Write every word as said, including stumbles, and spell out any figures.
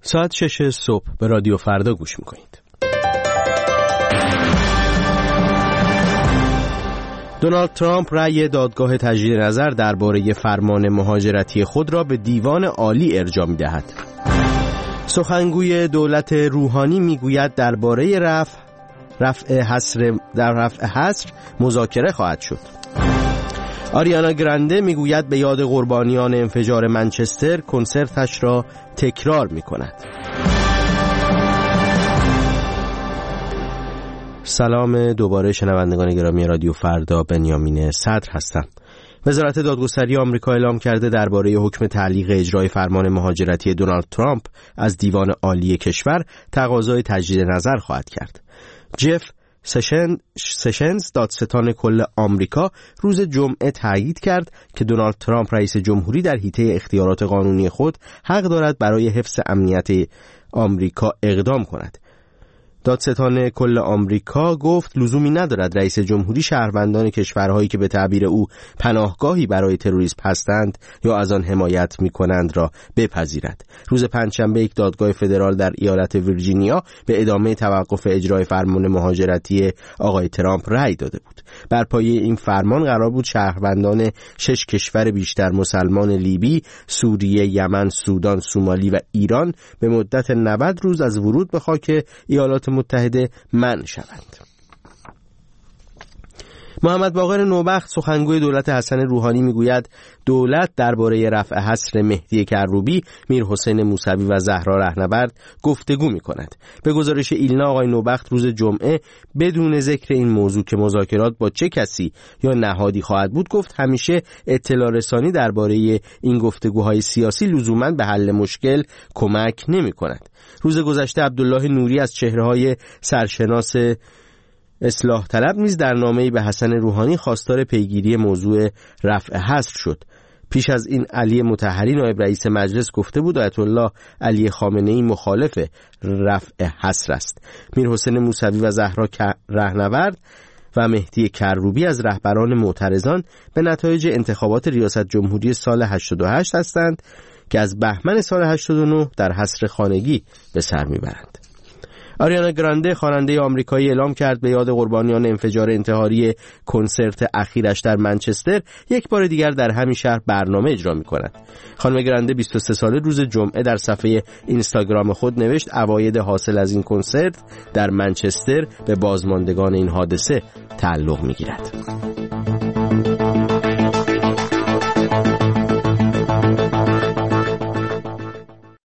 ساعت شش صبح به رادیو فردا گوش میکنید. دونالد ترامپ رأی دادگاه تجدید نظر درباره فرمان مهاجرتی خود را به دیوان عالی ارجاع می‌دهد. سخنگوی دولت روحانی میگوید درباره رفع رفع حصر در رفع حصر مذاکره خواهد شد. آریانا گرانده میگوید به یاد قربانیان انفجار منچستر کنسرتش را تکرار میکند. سلام دوباره شنوندگان گرامی رادیو فردا، بنیامین صدر هستم. وزارت دادگستری آمریکا اعلام کرده درباره حکم تعلیق اجرای فرمان مهاجرتی دونالد ترامپ از دیوان عالی کشور تقاضای تجدید نظر خواهد کرد. جف سشنز دادستان کل آمریکا روز جمعه تایید کرد که دونالد ترامپ رئیس جمهوری در حیطه اختیارات قانونی خود حق دارد برای حفظ امنیت آمریکا اقدام کند. دادستان کل آمریکا گفت لزومی ندارد رئیس جمهوری شهروندان کشورهایی که به تعبیر او پناهگاهی برای تروریسم هستند یا از آن حمایت می‌کنند را بپذیرد. روز پنجشنبه یک دادگاه فدرال در ایالت ویرجینیا به ادامه توقف اجرای فرمان مهاجرتی آقای ترامپ رأی داده بود. بر پایه این فرمان قرار بود شهروندان شش کشور بیشتر مسلمان لیبی، سوریه، یمن، سودان، سومالی و ایران به مدت نود روز از ورود به خاک ایالات متحده منع شوند. محمد باقر نوبخت سخنگوی دولت حسن روحانی میگوید دولت درباره رفع حصر مهدی کروبی، میر حسین موسوی و زهرا رهنورد گفتگو میکند. به گزارش ایلنا آقای نوبخت روز جمعه بدون ذکر این موضوع که مذاکرات با چه کسی یا نهادی خواهد بود گفت همیشه اطلاع رسانی درباره این گفتگوهای سیاسی لزوماً به حل مشکل کمک نمیکند. روز گذشته عبدالله نوری از چهره‌های سرشناس اصلاح طلب نیز در نامه‌ای به حسن روحانی خواستار پیگیری موضوع رفع حصر شد. پیش از این علی مطهری نایب رئیس مجلس گفته بود آیت الله علی خامنه‌ای مخالف رفع حصر است. میر حسین موسوی و زهرا رهنورد و مهدی کروبی از رهبران معترضان به نتایج انتخابات ریاست جمهوری سال هشتاد و هشت هستند که از بهمن سال هشتاد و نه در حصر خانگی به سر میبرند. آریانا گرانده خواننده آمریکایی اعلام کرد به یاد قربانیان انفجار انتحاری کنسرت اخیرش در منچستر یک بار دیگر در همین شهر برنامه اجرا می‌کند. خانم گرانده بیست و سه ساله روز جمعه در صفحه اینستاگرام خود نوشت عواید حاصل از این کنسرت در منچستر به بازماندگان این حادثه تعلق می‌گیرد.